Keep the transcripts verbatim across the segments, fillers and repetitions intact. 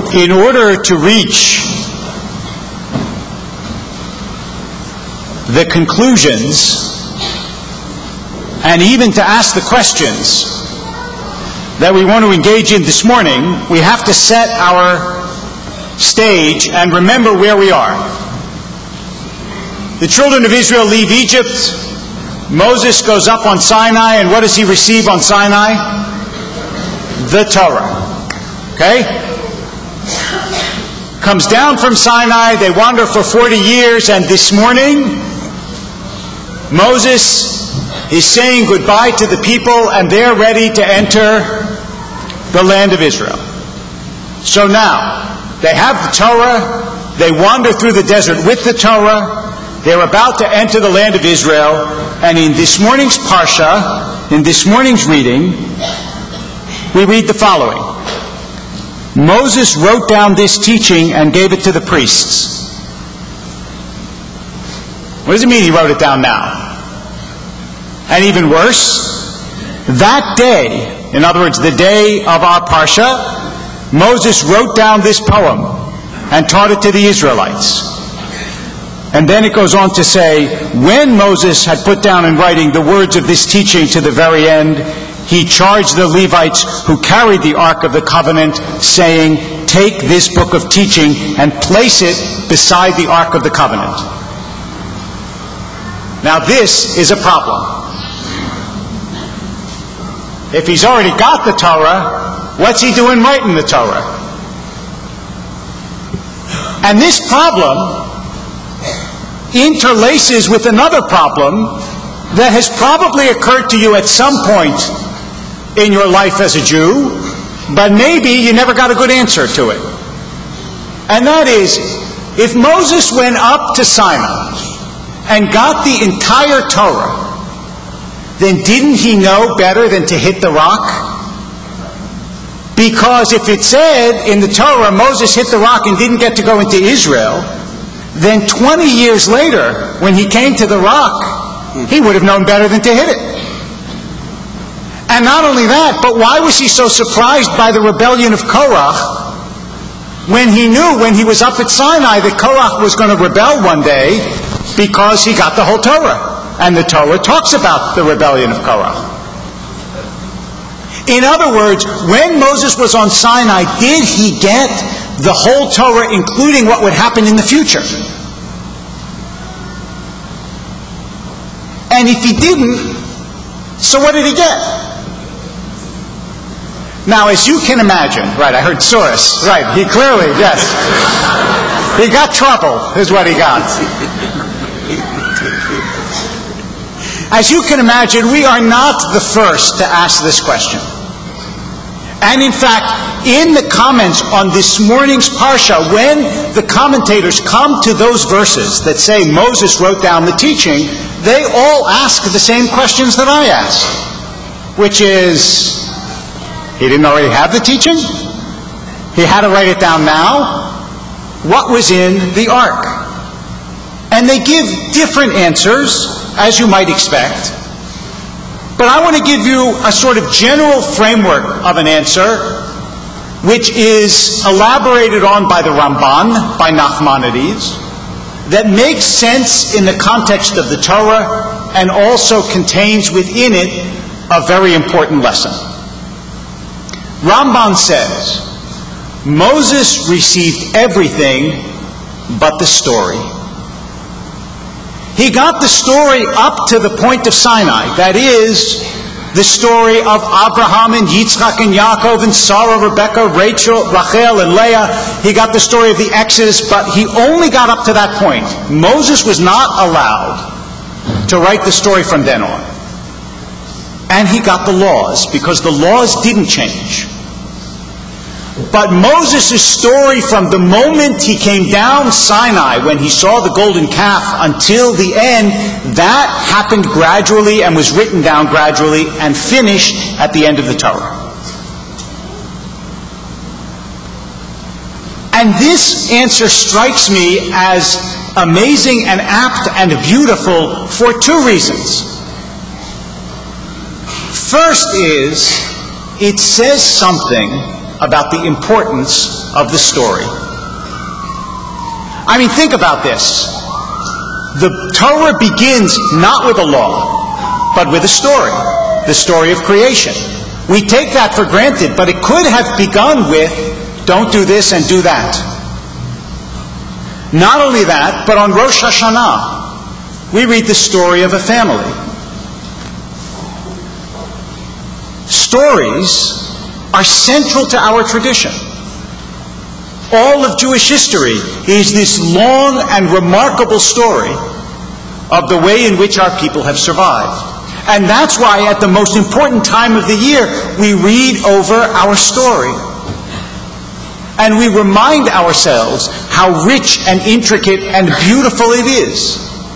in order to reach the conclusions and even to ask the questions that we want to engage in this morning, we have to set our stage and remember where we are. The children of Israel leave Egypt. Moses goes up on Sinai, and what does he receive on Sinai? The Torah. Okay? Comes down from Sinai, they wander for forty years, and this morning, Moses is saying goodbye to the people, and they're ready to enter the land of Israel. So now, they have the Torah, they wander through the desert with the Torah, they're about to enter the land of Israel, and in this morning's Parsha, in this morning's reading, we read the following. Moses wrote down this teaching and gave it to the priests. What does it mean he wrote it down now? And even worse, that day, in other words, the day of our Parsha, Moses wrote down this poem and taught it to the Israelites. And then it goes on to say, when Moses had put down in writing the words of this teaching to the very end, he charged the Levites who carried the Ark of the Covenant, saying, take this book of teaching and place it beside the Ark of the Covenant. Now this is a problem. If he's already got the Torah, what's he doing writing the Torah? And this problem interlaces with another problem that has probably occurred to you at some point in your life as a Jew, but maybe you never got a good answer to it. And that is, if Moses went up to Sinai and got the entire Torah, then didn't he know better than to hit the rock? Because if it said in the Torah Moses hit the rock and didn't get to go into Israel, then twenty years later, when he came to the rock, he would have known better than to hit it. And not only that, but why was he so surprised by the rebellion of Korach when he knew when he was up at Sinai that Korach was going to rebel one day because he got the whole Torah? And the Torah talks about the rebellion of Korach. In other words, when Moses was on Sinai, did he get the whole Torah, including what would happen in the future? And if he didn't, so what did he get? Now, as you can imagine, right, I heard Soros, right, he clearly, yes. He got trouble, is what he got. As you can imagine, we are not the first to ask this question. And in fact, in the comments on this morning's Parsha, when the commentators come to those verses that say Moses wrote down the teaching, they all ask the same questions that I asked, which is, he didn't already have the teaching? He had to write it down now? What was in the ark? And they give different answers, as you might expect. But I want to give you a sort of general framework of an answer, which is elaborated on by the Ramban, by Nachmanides, that makes sense in the context of the Torah and also contains within it a very important lesson. Ramban says, Moses received everything but the story. He got the story up to the point of Sinai, that is, the story of Abraham and Yitzchak and Yaakov and Sarah, Rebecca, Rachel, Rachel and Leah. He got the story of the Exodus, but he only got up to that point. Moses was not allowed to write the story from then on. And he got the laws, because the laws didn't change. But Moses' story from the moment he came down Sinai, when he saw the golden calf, until the end, that happened gradually and was written down gradually and finished at the end of the Torah. And this answer strikes me as amazing and apt and beautiful for two reasons. First is, it says something about the importance of the story. I mean, think about this. The Torah begins not with a law, but with a story, the story of creation. We take that for granted, but it could have begun with, don't do this and do that. Not only that, but on Rosh Hashanah, we read the story of a family. Stories are central to our tradition. All of Jewish history is this long and remarkable story of the way in which our people have survived. And that's why at the most important time of the year, we read over our story. And we remind ourselves how rich and intricate and beautiful it is.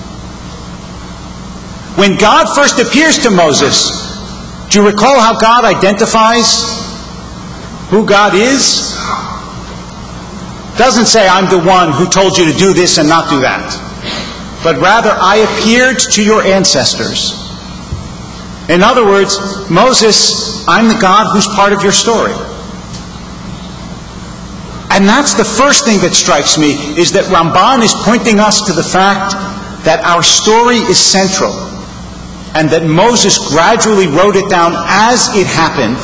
When God first appears to Moses, do you recall how God identifies who God is? Doesn't say, I'm the one who told you to do this and not do that. But rather, I appeared to your ancestors. In other words, Moses, I'm the God who's part of your story. And that's the first thing that strikes me, is that Ramban is pointing us to the fact that our story is central, and that Moses gradually wrote it down as it happened.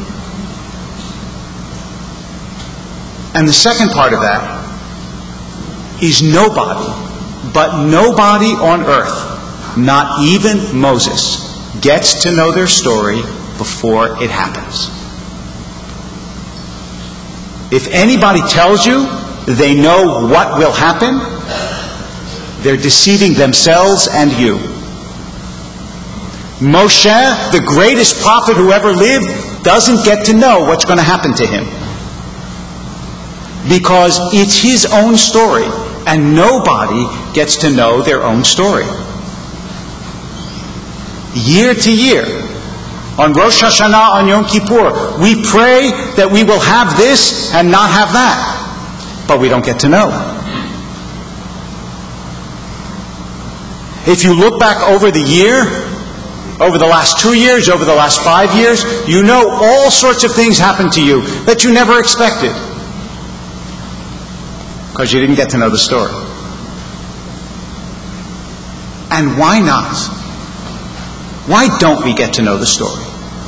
And the second part of that is nobody, but nobody on earth, not even Moses, gets to know their story before it happens. If anybody tells you they know what will happen, they're deceiving themselves and you. Moshe, the greatest prophet who ever lived, doesn't get to know what's going to happen to him. Because it's his own story, and nobody gets to know their own story. Year to year, on Rosh Hashanah, on Yom Kippur, we pray that we will have this and not have that, but we don't get to know. If you look back over the year, over the last two years, over the last five years, you know all sorts of things happen to you that you never expected, because you didn't get to know the story. And why not? Why don't we get to know the story?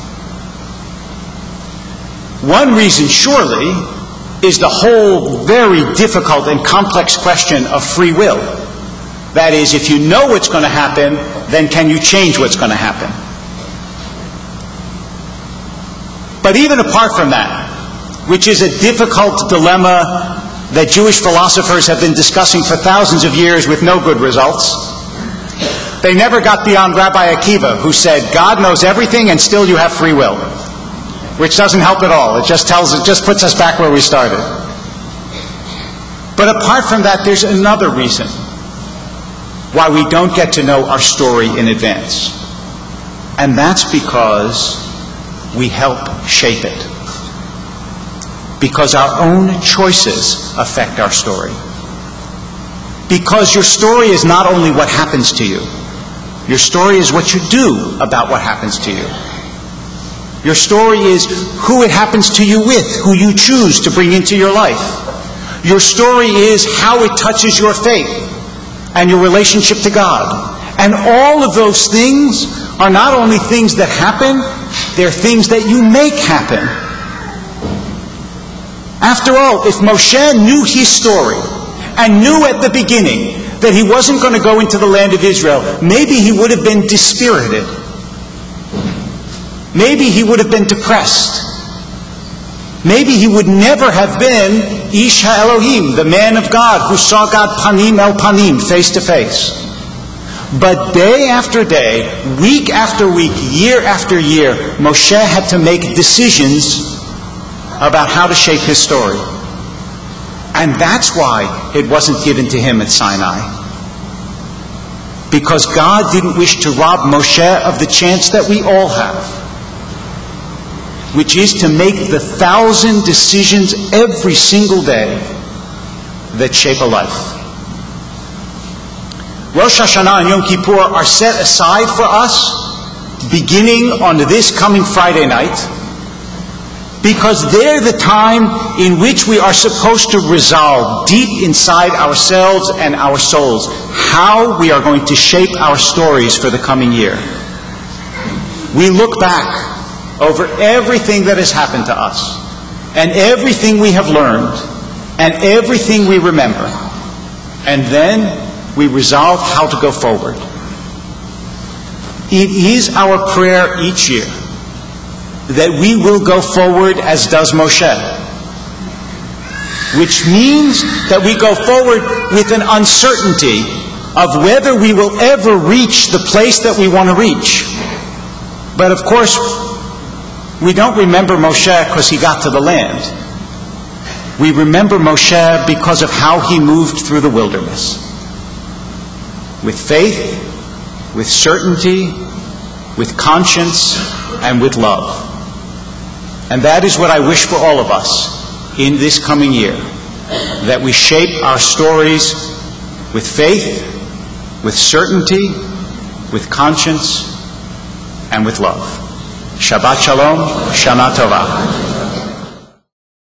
One reason, surely, is the whole very difficult and complex question of free will. That is, if you know what's going to happen, then can you change what's going to happen? But even apart from that, which is a difficult dilemma that Jewish philosophers have been discussing for thousands of years with no good results, they never got beyond Rabbi Akiva, who said, God knows everything and still you have free will. Which doesn't help at all. It just tells, it just puts us back where we started. But apart from that, there's another reason why we don't get to know our story in advance. And that's because we help shape it. Because our own choices affect our story. Because your story is not only what happens to you. Your story is what you do about what happens to you. Your story is who it happens to you with, who you choose to bring into your life. Your story is how it touches your faith and your relationship to God. And all of those things are not only things that happen, they're things that you make happen. After all, if Moshe knew his story and knew at the beginning that he wasn't going to go into the land of Israel, maybe he would have been dispirited. Maybe he would have been depressed. Maybe he would never have been Ish HaElohim, the man of God who saw God panim el panim, face to face. But day after day, week after week, year after year, Moshe had to make decisions about how to shape his story. And that's why it wasn't given to him at Sinai. Because God didn't wish to rob Moshe of the chance that we all have, which is to make the thousand decisions every single day that shape a life. Rosh Hashanah and Yom Kippur are set aside for us beginning on this coming Friday night, because they're the time in which we are supposed to resolve deep inside ourselves and our souls how we are going to shape our stories for the coming year. We look back over everything that has happened to us, and everything we have learned, and everything we remember, and then we resolve how to go forward. It is our prayer each year that we will go forward as does Moshe, which means that we go forward with an uncertainty of whether we will ever reach the place that we want to reach. But of course, we don't remember Moshe because he got to the land. We remember Moshe because of how he moved through the wilderness. With faith, with certainty, with conscience, and with love. And that is what I wish for all of us in this coming year, that we shape our stories with faith, with certainty, with conscience, and with love. Shabbat Shalom, Shana Tova.